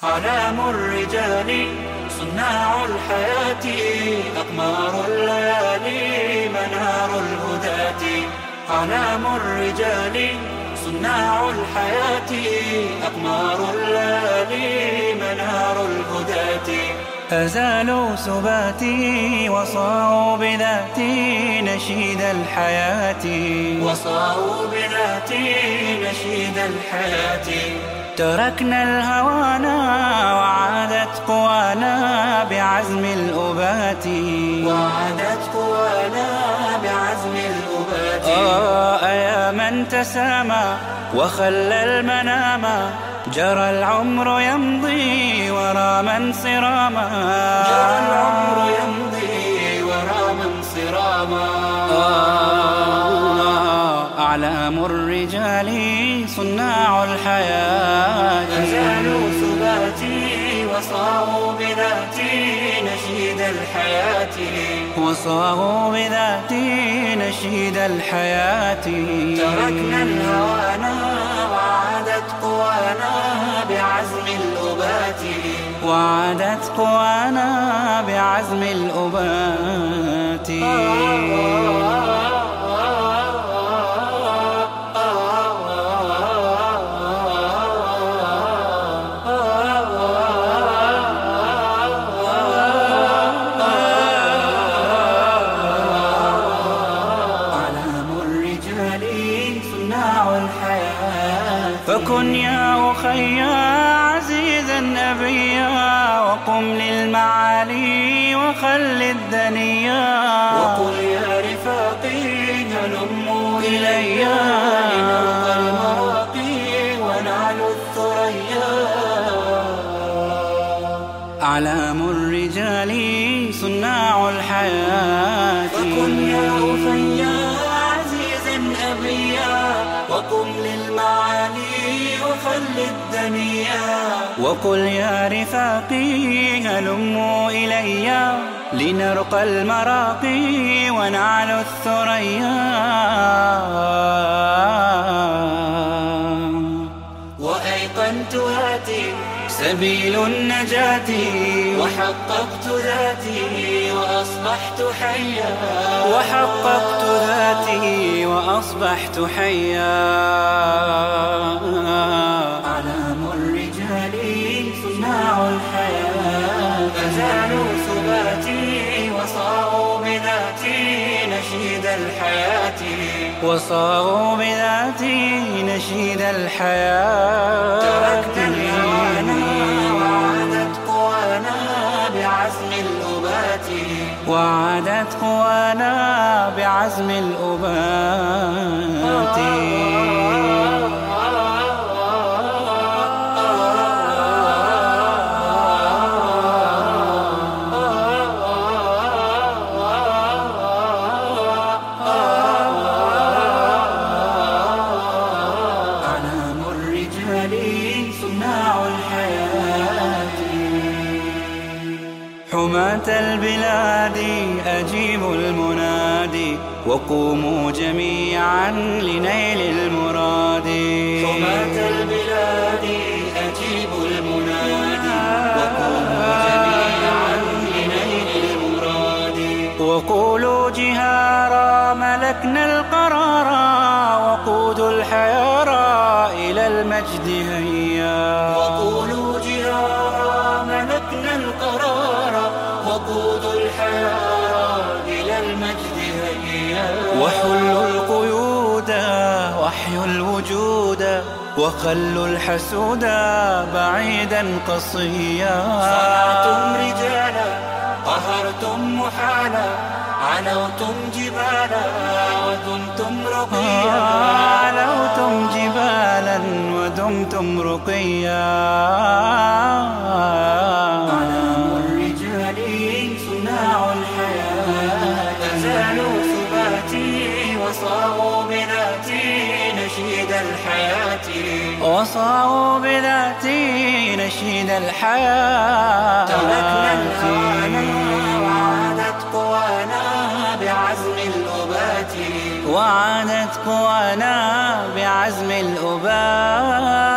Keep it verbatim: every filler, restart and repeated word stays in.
أعلام الرجال صناع الحياة، أقمار الليالي منار الهداة. أعلام الرجال صناع الحياة، أقمار الليالي منار الهداة. أزالوا سباتي وصاروا بذاتي نشيد الحياة، وصاروا بذاتي نشيد الحياة. تركنا الهوانا وعادت قوانا بعزم الأبات، وعادت قوانا بعزم الأبات. آه يا من تسامى وخلى المنام، جرى العمر يمضي ورا من صراما، جرى العمر يمضي ورا من صراما. أعلام الرجال صناع الحياة، أزالوا سباتي وصاروا بذاتي نشيد الحياة، وصاروا بذاتي نشيد الحياة. تركنا الهوانا وعادت قوانا بعزم الأبات، وعادت قوانا بعزم الأبات. فكن يا أخي عزيزا أبيا، وقم للمعالي وخل الدنيا. وقل يا رفاقي هلموا إلي لنلقى المراقي ونعلو الثريا. أعلام الرجال صناع الحياة، فكن يا أخي عزيزا أبيا، وقم للمعالي وخل الدنيا. وقل يا رفاقي هلموا إلي لنرقى المراقي ونعلو الثريا. وأيقنت هاتي سبيل النجاة، وحققت ذاتي وأصبحت حيا، وحققت ذاتي وأصبحت حيا. أعلام الرجال صناع الحياة، أزالوا سباتي وصاروا بذاتي نشيد الحياة، وصاروا بذاتي نشيد الحياة. تركنا الهوانا وعادت قوانا بعزم الأبات، وعادت قوانا بعزم الأبات. حماة البلاد أجيبوا المنادي، وقوموا جميعا لنيل المراد. حماة البلاد أجيبوا المنادي، وقوموا جميعا لنيل المراد. وقولوا جهارا ملكنا القرارا، وقود الحيارى إلى المجد هيا. وقولوا جهارا ملكنا القرارا، وقود الحياة إلى المجد هيا. وحلوا القيود واحيوا الوجود، وخلوا الحسود بعيدا قصيا. صنعتم رجالا قهرتم محالا، علوتم جبالا ودمتم رقيا، علوتم جبالا ودمتم رقيا. أعلام الرجال صناع الحياة، أزالوا سباتي وصاروا بذاتي نشيد الحياة، وصاروا بذاتي نشيد الحياة. تركنا الهوانا وعادت قوانا بعزم الأبات، وعادت قوانا بعزم الأبات.